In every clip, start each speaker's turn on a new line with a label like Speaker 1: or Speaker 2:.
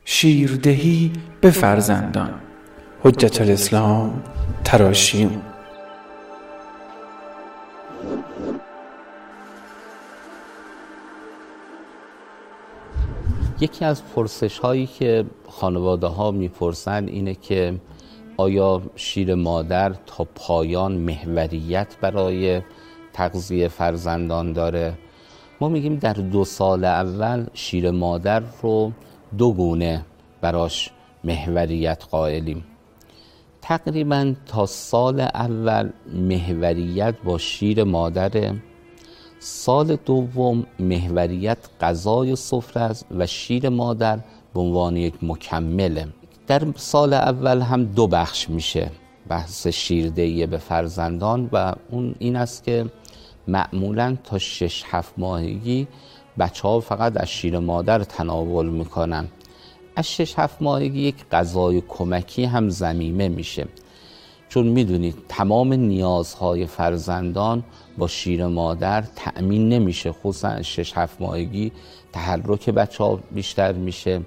Speaker 1: شیردهی به فرزندان. حجت الاسلام تراشیون.
Speaker 2: یکی از پرسش هایی که خانواده ها میپرسن اینه که آیا شیر مادر تا پایان محوریت برای تغذیه فرزندان داره؟ ما میگیم در 2 سال اول شیر مادر رو 2 گونه براش محوریت قائلیم. تقریبا تا سال اول محوریت با شیر مادره، سال دوم محوریت غذای سفره است و شیر مادر به عنوان یک مکمله. در سال اول هم 2 بخش میشه بحث شیردهی به فرزندان و اون این است که معمولاً تا 6-7 ماهگی بچه‌ها فقط از شیر مادر تناول میکنن. از 6-7 ماهگی یک غذای کمکی هم ضمیمه میشه، چون میدونید تمام نیازهای فرزندان با شیر مادر تأمین نمیشه. خصوصا از 6-7 ماهگی تحرک بچه‌ها بیشتر میشه،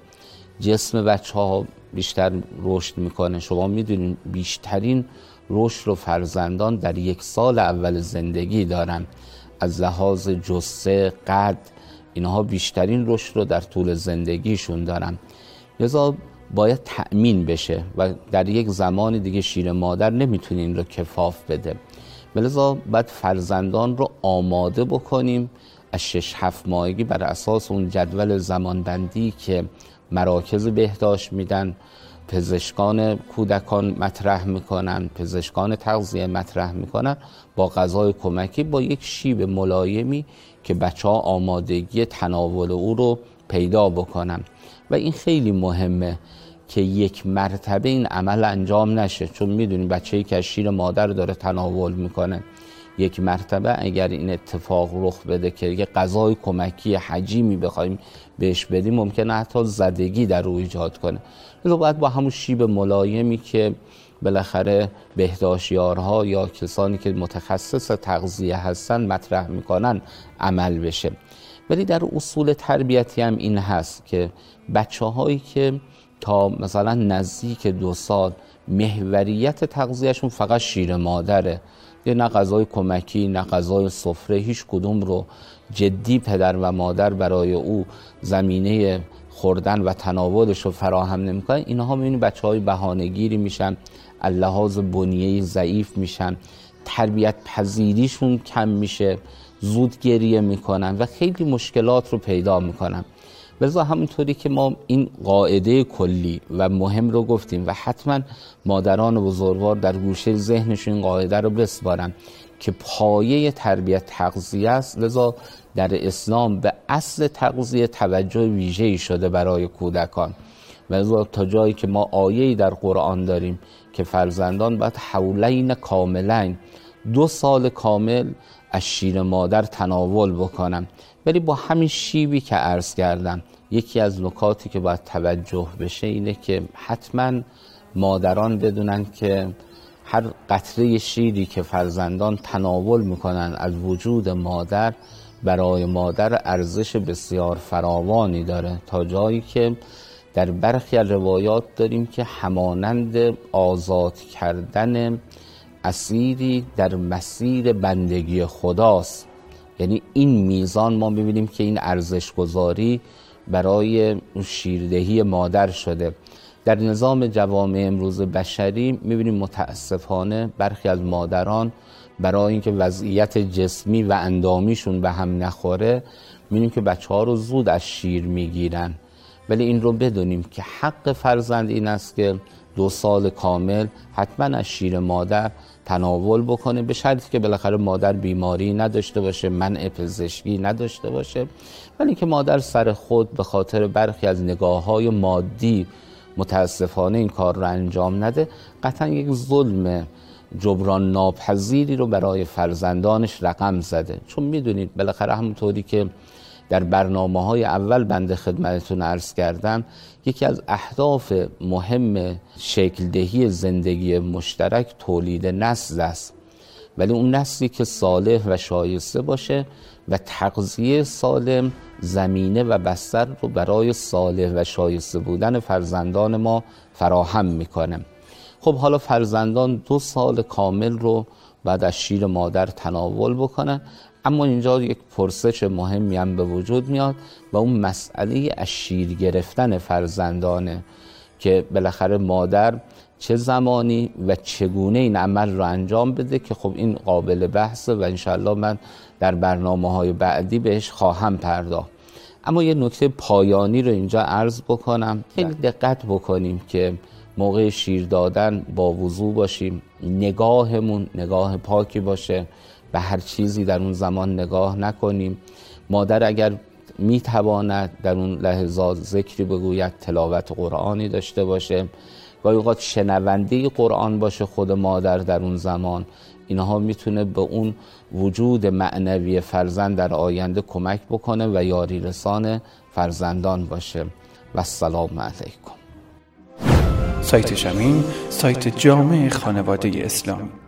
Speaker 2: جسم بچه‌ها بیشتر رشد میکنه. شما میدونید بیشترین رشد رو فرزندان در 1 سال اول زندگی دارن. از لحاظ جثه، قد، اینها بیشترین رشد رو در طول زندگیشون دارن. لذا باید تأمین بشه و در یک زمان دیگه شیر مادر نمیتونه این رو کفاف بده. لذا باید فرزندان رو آماده بکنیم از 6-7 ماهگی بر اساس اون جدول زمانبندی که مراکز بهداشت میدن، پزشکان کودکان مطرح میکنن، پزشکان تغذیه مطرح میکنن، با غذای کمکی با یک شیب ملایمی که بچه‌ها آمادگی تناول او رو پیدا بکنن. و این خیلی مهمه که یک مرتبه این عمل انجام نشه، چون میدونیم بچه‌ای که از شیر مادر داره تناول میکنه، یک مرتبه اگر این اتفاق رخ بده که یه غذای کمکی حجیمی بخوایم بهش بدیم ممکنه حتی زدگی در او ایجاد کنه. لذا باید با همون شیب ملایمی که بالاخره بهداشتیارها یا کسانی که متخصص تغذیه هستن مطرح میکنن عمل بشه. ولی در اصول تربیتی هم این هست که بچه‌هایی که تا مثلا نزدیک 2 سال محوریت تغذیهشون فقط شیر مادره، نه غذای کمکی نه غذای سفره، هیچ کدوم رو جدی پدر و مادر برای او زمینه خوردن و تناولش رو فراهم نمی‌کنن، اینها می‌بینید بچه‌های بهانه‌گیری میشن، از لحاظ بنیه‌ای ضعیف میشن، تربیت پذیریشون کم میشه، زود گریه میکنن و خیلی مشکلات رو پیدا میکنن. لذا همونطوری که ما این قاعده کلی و مهم رو گفتیم و حتما مادران بزرگوار در گوشه ذهنشون این قاعده رو بسپارن که پایه تربیت تغذیه است، لذا در اسلام به اصل تغذیه توجه ویژه‌ای شده برای کودکان. و لذا تا جایی که ما آیه‌ای در قرآن داریم که فرزندان باید حولین کاملین 2 سال کامل از شیر مادر تناول بکنم. ولی با همین شیبی که عرض کردم، یکی از نکاتی که باید توجه بشه اینه که حتما مادران بدونن که هر قطره شیری که فرزندان تناول میکنن از وجود مادر برای مادر ارزش بسیار فراوانی داره، تا جایی که در برخی روایات داریم که همانند آزاد کردن اسیری در مسیر بندگی خداست. یعنی این میزان ما ببینیم که این ارزش گذاری برای شیردهی مادر شده. در نظام جوامع امروز بشری میبینیم متاسفانه برخی از مادران برای اینکه وضعیت جسمی و اندامیشون به هم نخوره میبینیم که بچه‌ها رو زود از شیر میگیرن. ولی این رو بدونیم که حق فرزند این است که 2 سال کامل حتما از شیر مادر تناول بکنه، به شرطی که بالاخره مادر بیماری نداشته باشه، منع پزشکی نداشته باشه. ولی که مادر سر خود به خاطر برخی از نگاه‌های مادی متاسفانه این کار رو انجام نده، قطعا یک ظلم جبران ناپذیری رو برای فرزندانش رقم زده. چون میدونید بالاخره همونطوری که در برنامه‌های اول بنده خدمتتون عرض کردم، یکی از اهداف مهم شکل دهی زندگی مشترک تولید نسل است. ولی اون نسلی که صالح و شایسته باشه و تغذیه سالم زمینه و بستر رو برای صالح و شایسته بودن فرزندان ما فراهم میکنه. خب حالا فرزندان 2 سال کامل رو بعد از شیر مادر تناول بکنن، اما اینجا یک پرسش مهمی هم به وجود میاد و اون مسئله از شیر گرفتن فرزندانه که بالاخره مادر چه زمانی و چگونه این عمل رو انجام بده که خب این قابل بحثه و انشالله من در برنامه‌های بعدی بهش خواهم پرداخت. اما یه نکته پایانی رو اینجا عرض بکنم، خیلی دقت بکنیم که موقع شیر دادن با وضو باشیم، نگاهمون نگاه پاکی باشه، به هر چیزی در اون زمان نگاه نکنیم. مادر اگر میتواند در اون لحظات ذکری بگوید، تلاوت قرآنی داشته باشه، گاهی اوقات شنونده قرآن باشه خود مادر در اون زمان، اینها میتونه به اون وجود معنوی فرزند در آینده کمک بکنه و یاری رسان فرزندان باشه. و السلام علیکم.
Speaker 1: سایت شمیم، سایت جامع خانواده اسلامی.